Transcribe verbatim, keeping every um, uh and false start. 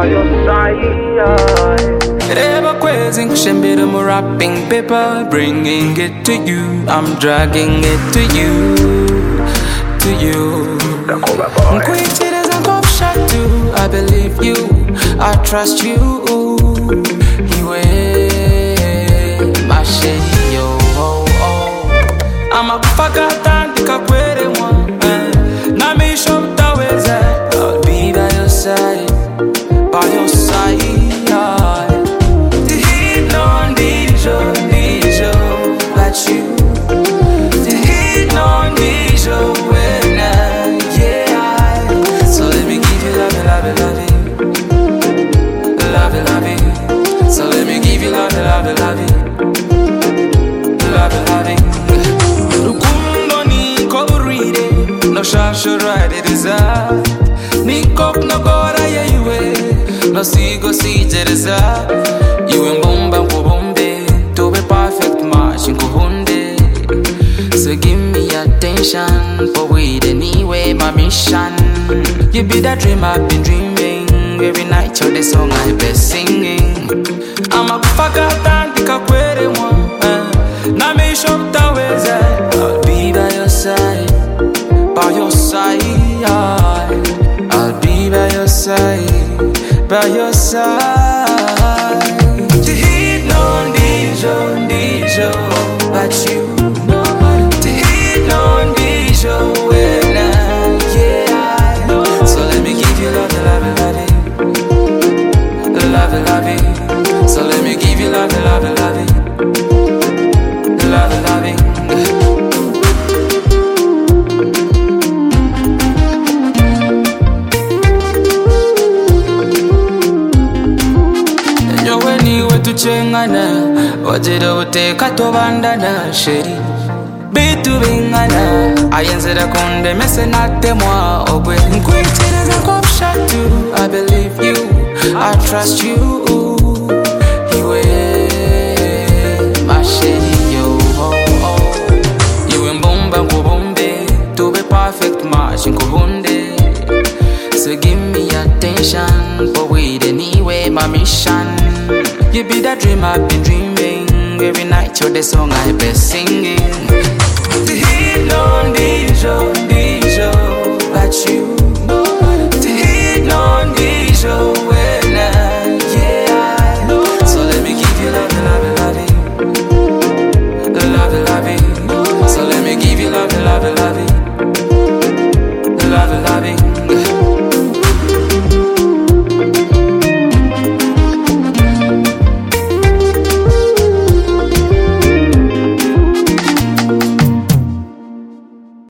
by your side. Ever quizzing, I'm rapping paper, bringing it to you. I'm dragging it to you, to you. Quick cheaters and cop shot too. I believe you, I trust you. You my shady yo. I'm a fucker, tanti kakwere one. Na me show the ways I'll be by your side, by your side. So let me give you love, love, love, love, love. Rukundo ni koburide, no shasho ride deserve. Ni kop no gora ye iwe, no sigo si jereza. You mbomba kubombe, to be perfect match in kuhunde. So give me attention, for with anyway my mission. You be that dream I've been dreaming. Every night you're the song I've been singing. I'm a fucker, tanti kakwere one. Na me show the ways I'll be by your side, by your side. I'll be by your side, by your side. The heat no dijo, dijo, but you. The heat no dijo, when I, yeah. So let me give you love, love, love. Love, love, so let me give you love, love, love, love, love. Yo weniwe tuchengana, wajida uteka tobandana sheri. Bitu bingana, ayenzera kunde mese natemwa ogwe. Nkwitire za kop shot too, I believe you. I trust you, you my shady yo. You in bomba kubombe, to be perfect match in kuhunde. So give me attention, for with anyway my mission. You be that dream I've been dreaming. Every night you're the song I've been singing. The heat no dijo, dijo, but you. The heat no dijo. So let me give you love, love, love, love, love.